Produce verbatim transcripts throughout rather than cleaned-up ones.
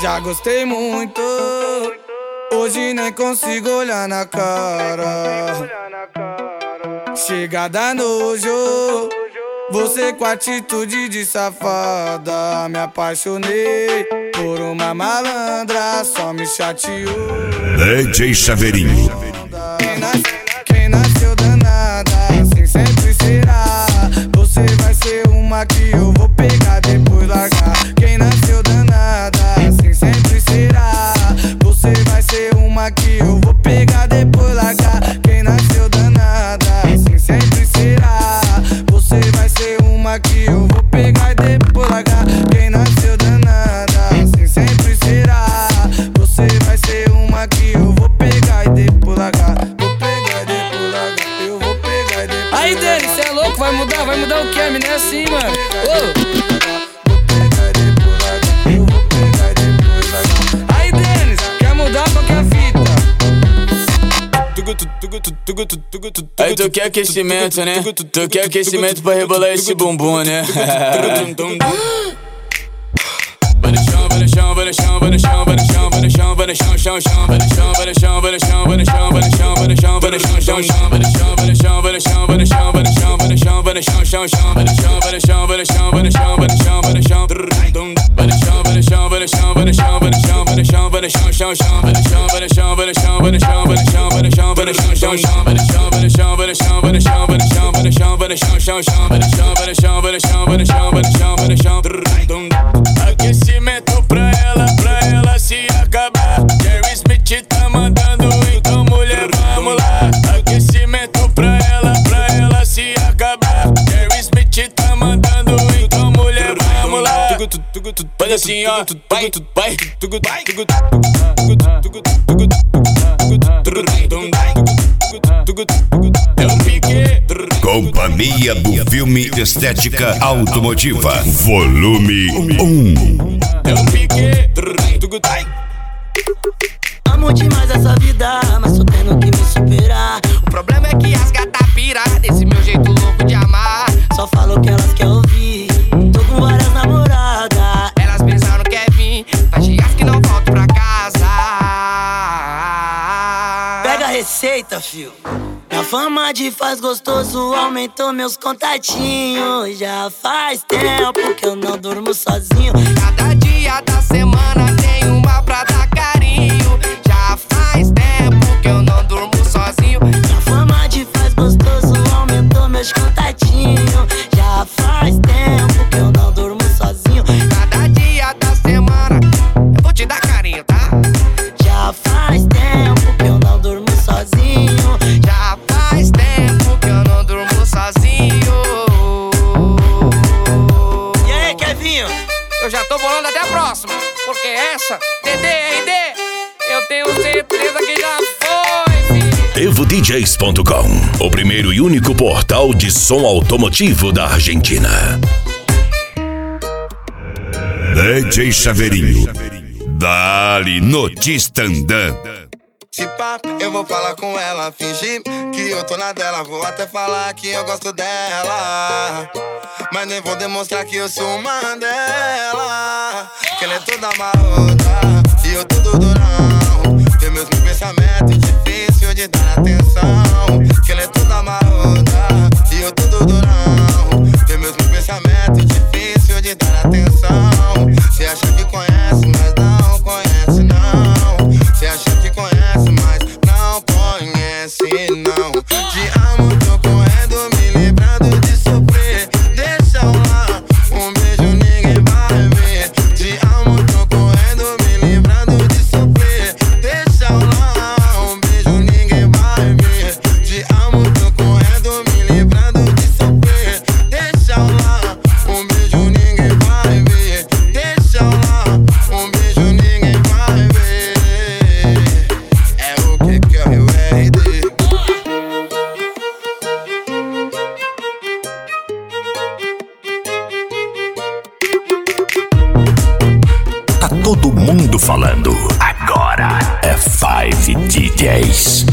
Já gostei muito, hoje nem consigo olhar na cara. Chega da nojo, você com atitude de safada. Me apaixonei por uma malandra, só me chateou. D J Chaveirinho. Quem, nas, quem nasceu danada, assim sempre será. Você vai ser uma que eu vou pegar, depois largar. Quem nasceu danada, assim sempre será. Você vai ser uma que eu vou pegar, depois largar. Quem nasceu danada, assim sempre será. Você vai ser uma que eu vou pegar e depois largar. Quem nasceu danada, assim sempre será. Você vai ser uma que eu vou pegar e depois largar. Vou pegar e depois largar. Eu vou pegar e depois largar. Aí, Denis, cê é louco? Vai mudar? Vai mudar o que? A mina é assim, mano. Ô! Aí tu quer aquecimento, né? Tu quer aquecimento pra rebolar esse bumbum, né? Vai no chão, vai no chão, vai no chão, vai no chão, vai no chão, vai no chão, vai no chão, chão, chão, vai no chão, vai no chão, vai no chão, vai no chão, vai no chão, vai no chão, vai no chão, chão, chão, vai no chão, vai no chão, vai no chão, vai no chão, vai no chão, vai no chão, vai no chão, chão, chão, vai no chão, vai no chão, vai no chão, vai no chão, vai no chão, vai no chão, vai no chão, vai no chão, vai no chão, vai no chão, vai no chão, vai no chão, vai no chão, chão, chão, vai no chão, vai no chão, vai no chão, vai no chão, vai no chão, vai no chão, vai no chão, chão, chão, vai no chão, vai no chão, vai no chão, vai no chão, vai no chão, vai no chão, vai no chão, chão, chão, vai no chão, vai no chão, vai no chão, vai no chão, vai no chão, vai no chão, aquecimento pra ela, pra ela se acabar. Jerry Smith tá mandando, então mulher, vamos lá. Aquecimento pra ela, pra ela se acabar. Jerry Smith tá mandando, então mulher, vamos lá. Faz assim, ó, vai, vai, é um pique. Companhia do Filme Estética Automotiva, volume um. É um pique. Amo demais essa vida, mas tô tendo que me superar. O problema é que as gatas piram desse meu jeito louco de amar. Só falo o que elas querem ouvir. Tô com várias namoradas, elas pensaram que é vir. Faz dias que não volto pra casa. Pega a receita, fio. Minha fama de faz gostoso aumentou meus contatinhos. Já faz tempo que eu não durmo sozinho. Cada dia da semana tem uma pra dar carinho. Já faz tempo que eu não durmo sozinho. Minha fama de faz gostoso aumentou meus contatinhos. Já faz tempo que eu não durmo sozinho. Cada dia da semana eu vou te dar carinho, tá? Já faz tempo que eu não durmo sozinho. Já faz tempo que eu não durmo sozinho. E aí, Kevinho? Eu já tô bolando até a próxima, porque essa, D D R D, eu tenho certeza que já foi, filho. Devo D Js ponto com, o primeiro e único portal de som automotivo da Argentina. D J Chaveirinho, dali no Tistandã. Se pá, eu vou falar com ela, fingir que eu tô na dela. Vou até falar que eu gosto dela, mas nem vou demonstrar que eu sou uma dela. Que ela é toda marota e eu todo durão. Tem meus pensamentos difícil de dar atenção. Que ela é toda marota e eu todo durão. Tem meus pensamentos difícil de dar atenção. Cê acha que conhece, mas não conhece não. Cê acha que conhece, mas não conhece não. Te amo, tô correndo, me livrando de sofrer. Deixa eu lá, um beijo ninguém vai ver. Te amo, tô correndo, me livrando de sofrer. Deixa eu lá, um beijo ninguém vai ver. Te amo, tô correndo, me livrando de sofrer. Deixa eu lá, um beijo ninguém vai ver. Deixa eu lá, um beijo ninguém vai ver. É o que que é o R D. Tá todo mundo falando. Agora é Five D Js.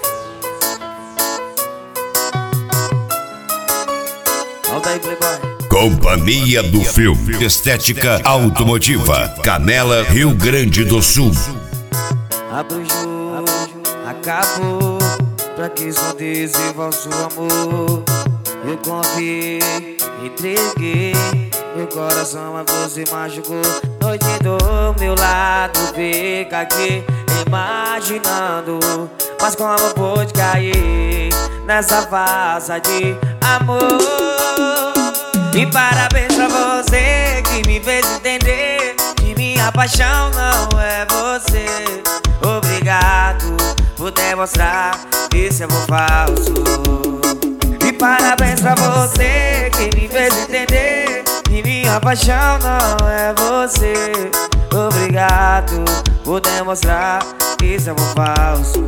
Volta aí, Playboy. Companhia do Filme Estética Automotiva, Canela, Rio Grande do Sul. Abra o jogo, acabou. Pra que esconder esse falso amor? Eu confiei, entreguei meu coração, mas você machucou. Noite do meu lado, fica aqui imaginando. Mas como pôde cair nessa farsa de amor? E parabéns pra você que me fez entender que minha paixão não é você. Obrigado por demonstrar esse amor falso. E parabéns pra você que me fez entender que minha paixão não é você. Obrigado por demonstrar esse amor falso.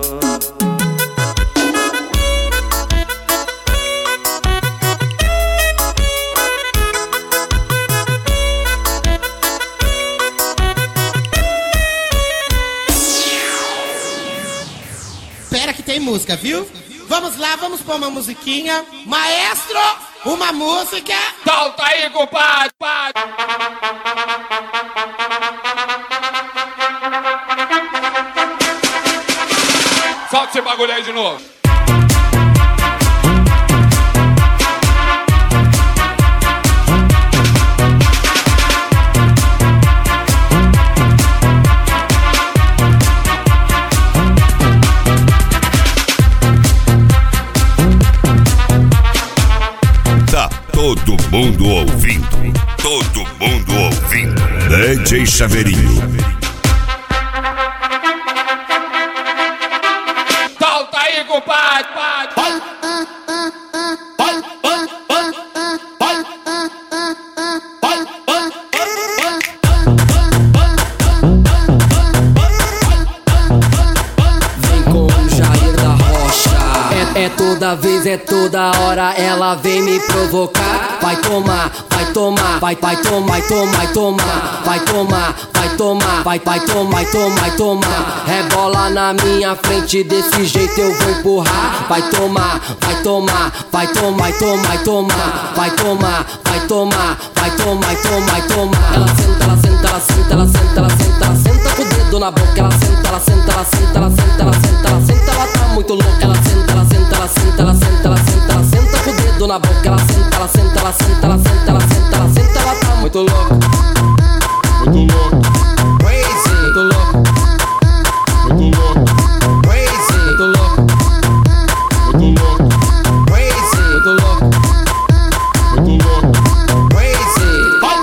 Espera que tem música, viu? Vamos lá, vamos pôr uma musiquinha. Maestro, uma música. Solta aí, compadre. Solta esse bagulho aí de novo. Todo mundo ouvindo, todo mundo ouvindo. D J Chaveirinho. Solta aí, compadre. Vem com o Jair da Rocha. É, é toda vez, é toda hora, ela vem me provocar. Vai tomar, vai tomar, vai, vai tomar, vai tomar, vai tomar, vai tomar, vai tomar, vai, vai tomar, vai tomar, vai tomar. Rebola na minha frente, desse jeito eu vou empurrar. Vai tomar, vai tomar, vai tomar, vai tomar, vai tomar, vai tomar, vai tomar, vai tomar, vai tomar, vai tomar. Ela senta, ela senta, ela senta, ela senta, ela senta, ela senta com o dedo na boca. Ela senta, ela senta, ela senta, ela senta, ela senta, ela senta, ela tá muito louca. Ela senta, ela senta, ela senta, ela senta, ela senta, ela senta com o dedo na boca. Ela senta, ela senta, ela senta, ela senta, ela senta, ela senta, ela tá muito louca. Muito louco. Crazy. Muito louco. Muito louco. Crazy. Muito louco. Muito louco. Crazy. Muito louco. Muito louco. Crazy.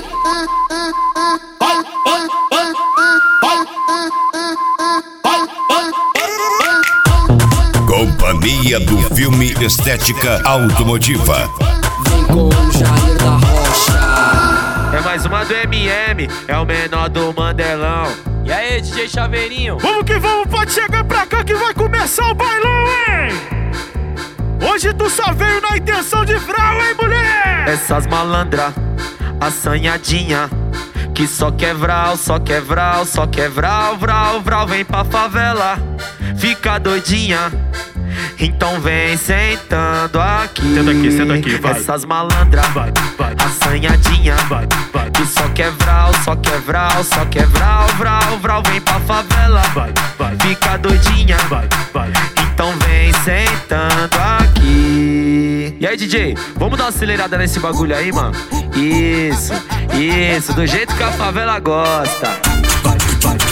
Companhia do Filme Estética Automotiva. Vem com o Jair da Rocha. É mais uma do M M, é o menor do Mandelão. E aí, D J Chaveirinho? Vamos que vamos, pode chegar pra cá que vai começar o bailão, hein? Hoje tu só veio na intenção de vral, hein, mulher? Essas malandra, assanhadinha, que só quer vral, só quer vral, só quer vral, vral, vral. Vem pra favela, fica doidinha, então vem sentando aqui. Senta aqui, senta aqui, vai. Essas malandra, vai, vai, assanhadinha, vai, vai, que só quer vral, só quer vral, só quer vral, vral, vral. Vem pra favela, vai, vai, fica doidinha, vai, vai, então vem sentando aqui. E aí, D J, vamos dar uma acelerada nesse bagulho aí, mano? Isso, isso, do jeito que a favela gosta. Vai, vai.